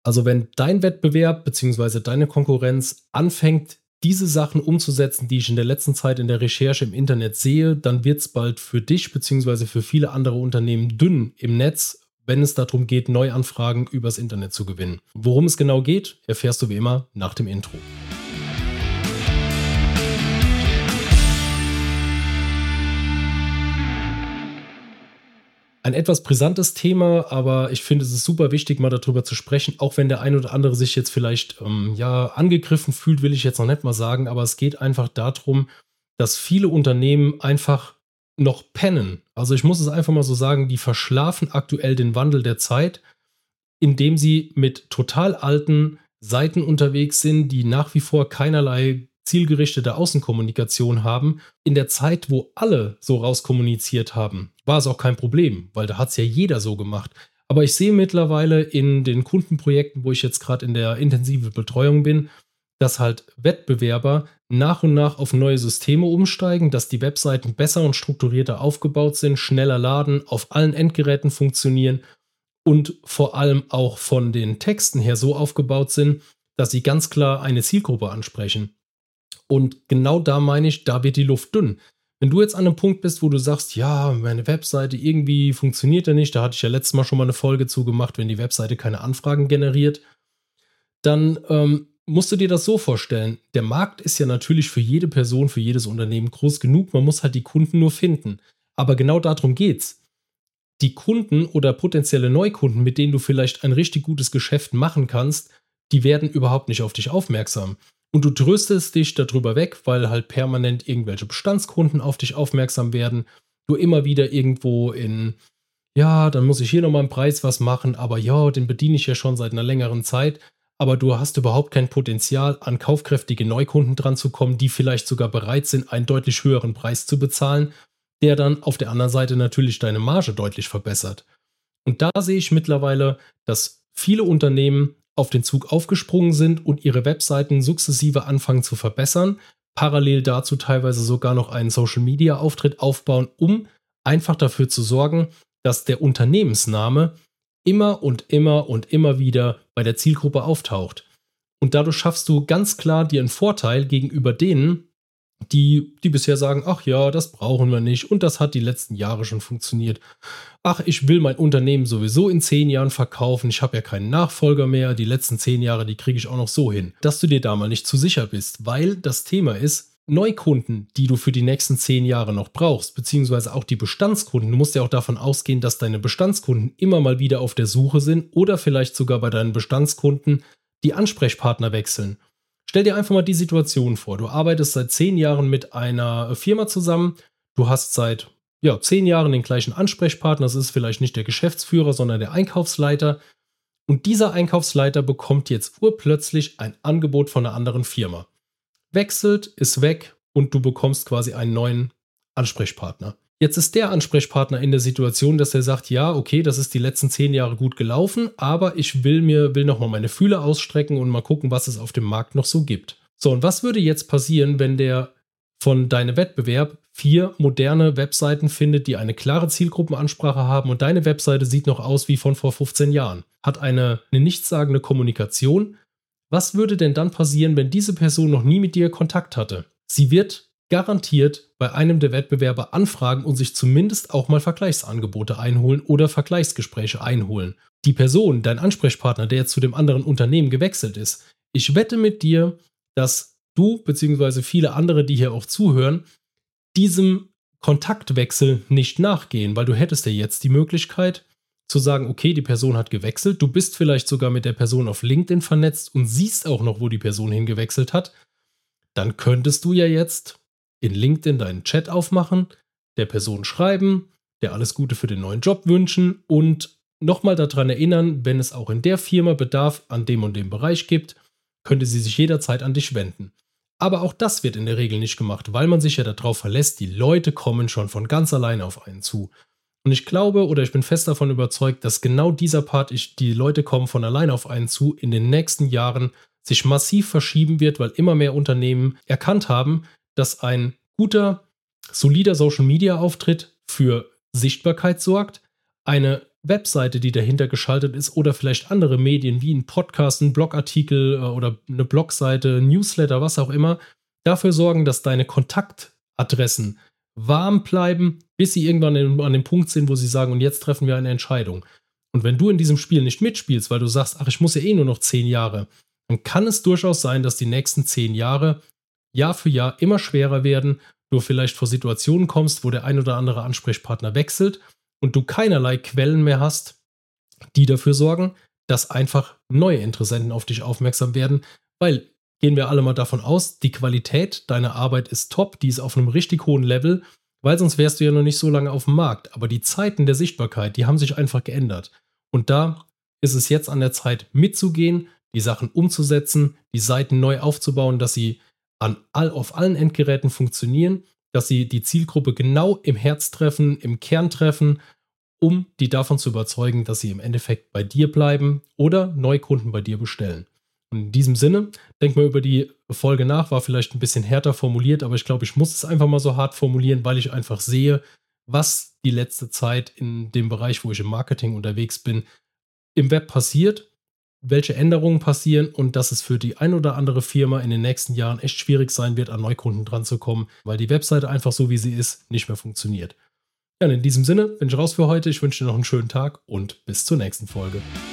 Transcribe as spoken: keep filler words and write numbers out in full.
Also wenn dein Wettbewerb bzw. deine Konkurrenz anfängt, diese Sachen umzusetzen, die ich in der letzten Zeit in der Recherche im Internet sehe, dann wird es bald für dich bzw. für viele andere Unternehmen dünn im Netz, wenn es darum geht, Neuanfragen übers Internet zu gewinnen. Worum es genau geht, erfährst du wie immer nach dem Intro. Ein etwas brisantes Thema, aber ich finde, es ist super wichtig, mal darüber zu sprechen, auch wenn der ein oder andere sich jetzt vielleicht ähm, ja, angegriffen fühlt, will ich jetzt noch nicht mal sagen, aber es geht einfach darum, dass viele Unternehmen einfach noch pennen. Also ich muss es einfach mal so sagen, die verschlafen aktuell den Wandel der Zeit, indem sie mit total alten Seiten unterwegs sind, die nach wie vor keinerlei zielgerichtete Außenkommunikation haben. In der Zeit, wo alle so rauskommuniziert haben, war es auch kein Problem, weil da hat es ja jeder so gemacht. Aber ich sehe mittlerweile in den Kundenprojekten, wo ich jetzt gerade in der intensiven Betreuung bin, dass halt Wettbewerber nach und nach auf neue Systeme umsteigen, dass die Webseiten besser und strukturierter aufgebaut sind, schneller laden, auf allen Endgeräten funktionieren und vor allem auch von den Texten her so aufgebaut sind, dass sie ganz klar eine Zielgruppe ansprechen. Und genau da meine ich, da wird die Luft dünn. Wenn du jetzt an einem Punkt bist, wo du sagst, ja, meine Webseite irgendwie funktioniert ja nicht, da hatte ich ja letztes Mal schon mal eine Folge zu gemacht, wenn die Webseite keine Anfragen generiert, dann ähm, musst du dir das so vorstellen. Der Markt ist ja natürlich für jede Person, für jedes Unternehmen groß genug, man muss halt die Kunden nur finden. Aber genau darum geht's. Die Kunden oder potenzielle Neukunden, mit denen du vielleicht ein richtig gutes Geschäft machen kannst, die werden überhaupt nicht auf dich aufmerksam. Und du tröstest dich darüber weg, weil halt permanent irgendwelche Bestandskunden auf dich aufmerksam werden. Du immer wieder irgendwo in, ja, dann muss ich hier nochmal im Preis was machen, aber ja, den bediene ich ja schon seit einer längeren Zeit. Aber du hast überhaupt kein Potenzial, an kaufkräftige Neukunden dran zu kommen, die vielleicht sogar bereit sind, einen deutlich höheren Preis zu bezahlen, der dann auf der anderen Seite natürlich deine Marge deutlich verbessert. Und da sehe ich mittlerweile, dass viele Unternehmen auf den Zug aufgesprungen sind und ihre Webseiten sukzessive anfangen zu verbessern, parallel dazu teilweise sogar noch einen Social-Media-Auftritt aufbauen, um einfach dafür zu sorgen, dass der Unternehmensname immer und immer und immer wieder bei der Zielgruppe auftaucht. Und dadurch schaffst du ganz klar dir einen Vorteil gegenüber denen, die, die bisher sagen, ach ja, das brauchen wir nicht und das hat die letzten Jahre schon funktioniert. Ach, ich will mein Unternehmen sowieso in zehn Jahren verkaufen, ich habe ja keinen Nachfolger mehr, die letzten zehn Jahre, die kriege ich auch noch so hin. Dass du dir da mal nicht zu sicher bist, weil das Thema ist, Neukunden, die du für die nächsten zehn Jahre noch brauchst, beziehungsweise auch die Bestandskunden, du musst ja auch davon ausgehen, dass deine Bestandskunden immer mal wieder auf der Suche sind oder vielleicht sogar bei deinen Bestandskunden die Ansprechpartner wechseln. Stell dir einfach mal die Situation vor. Du arbeitest seit zehn Jahren mit einer Firma zusammen. Du hast seit ja, zehn Jahren den gleichen Ansprechpartner. Das ist vielleicht nicht der Geschäftsführer, sondern der Einkaufsleiter. Und dieser Einkaufsleiter bekommt jetzt urplötzlich ein Angebot von einer anderen Firma. Wechselt, ist weg und du bekommst quasi einen neuen Ansprechpartner. Jetzt ist der Ansprechpartner in der Situation, dass er sagt, ja, okay, das ist die letzten zehn Jahre gut gelaufen, aber ich will mir will nochmal meine Fühler ausstrecken und mal gucken, was es auf dem Markt noch so gibt. So, und was würde jetzt passieren, wenn der von deinem Wettbewerb vier moderne Webseiten findet, die eine klare Zielgruppenansprache haben und deine Webseite sieht noch aus wie von vor fünfzehn Jahren, hat eine, eine nichtssagende Kommunikation? Was würde denn dann passieren, wenn diese Person noch nie mit dir Kontakt hatte? Sie wird garantiert bei einem der Wettbewerber anfragen und sich zumindest auch mal Vergleichsangebote einholen oder Vergleichsgespräche einholen. Die Person, dein Ansprechpartner, der jetzt zu dem anderen Unternehmen gewechselt ist, ich wette mit dir, dass du bzw. viele andere, die hier auch zuhören, diesem Kontaktwechsel nicht nachgehen, weil du hättest ja jetzt die Möglichkeit zu sagen, okay, die Person hat gewechselt, du bist vielleicht sogar mit der Person auf LinkedIn vernetzt und siehst auch noch, wo die Person hingewechselt hat, dann könntest du ja jetzt in LinkedIn deinen Chat aufmachen, der Person schreiben, der alles Gute für den neuen Job wünschen und nochmal daran erinnern, wenn es auch in der Firma Bedarf an dem und dem Bereich gibt, könnte sie sich jederzeit an dich wenden. Aber auch das wird in der Regel nicht gemacht, weil man sich ja darauf verlässt, die Leute kommen schon von ganz alleine auf einen zu. Und ich glaube oder ich bin fest davon überzeugt, dass genau dieser Part, ich, die Leute kommen von alleine auf einen zu, in den nächsten Jahren sich massiv verschieben wird, weil immer mehr Unternehmen erkannt haben, dass ein guter, solider Social-Media-Auftritt für Sichtbarkeit sorgt, eine Webseite, die dahinter geschaltet ist oder vielleicht andere Medien wie ein Podcast, ein Blogartikel äh, oder eine Blogseite, ein Newsletter, was auch immer, dafür sorgen, dass deine Kontaktadressen warm bleiben, bis sie irgendwann in, an dem Punkt sind, wo sie sagen, und jetzt treffen wir eine Entscheidung. Und wenn du in diesem Spiel nicht mitspielst, weil du sagst, ach, ich muss ja eh nur noch zehn Jahre, dann kann es durchaus sein, dass die nächsten zehn Jahre Jahr für Jahr immer schwerer werden, du vielleicht vor Situationen kommst, wo der ein oder andere Ansprechpartner wechselt und du keinerlei Quellen mehr hast, die dafür sorgen, dass einfach neue Interessenten auf dich aufmerksam werden, weil, gehen wir alle mal davon aus, die Qualität deiner Arbeit ist top, die ist auf einem richtig hohen Level, weil sonst wärst du ja noch nicht so lange auf dem Markt. Aber die Zeiten der Sichtbarkeit, die haben sich einfach geändert. Und da ist es jetzt an der Zeit mitzugehen, die Sachen umzusetzen, die Seiten neu aufzubauen, dass sie an all, auf allen Endgeräten funktionieren, dass sie die Zielgruppe genau im Herz treffen, im Kern treffen, um die davon zu überzeugen, dass sie im Endeffekt bei dir bleiben oder Neukunden bei dir bestellen. Und in diesem Sinne, denk mal über die Folge nach, war vielleicht ein bisschen härter formuliert, aber ich glaube, ich muss es einfach mal so hart formulieren, weil ich einfach sehe, was die letzte Zeit in dem Bereich, wo ich im Marketing unterwegs bin, im Web passiert, welche Änderungen passieren und dass es für die ein oder andere Firma in den nächsten Jahren echt schwierig sein wird, an Neukunden dran zu kommen, weil die Webseite einfach so, wie sie ist, nicht mehr funktioniert. Ja, und in diesem Sinne bin ich raus für heute. Ich wünsche dir noch einen schönen Tag und bis zur nächsten Folge.